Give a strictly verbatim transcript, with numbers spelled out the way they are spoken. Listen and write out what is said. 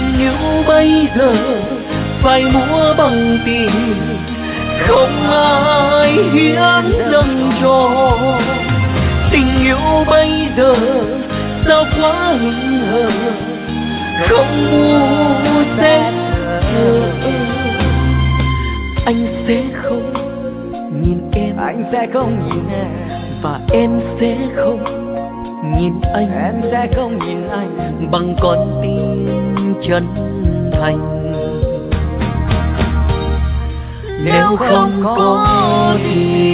Tình yêu bây giờ phải mua bằng tiền, không ai hiến dâng cho. Tình yêu bây giờ sao quá hững hờ, không mua sẽ chờ. Anh sẽ không nhìn em, anh sẽ không nhìn em, và em sẽ không nhìn anh, em sẽ không nhìn anh bằng con tim chân thành. Nếu không có thì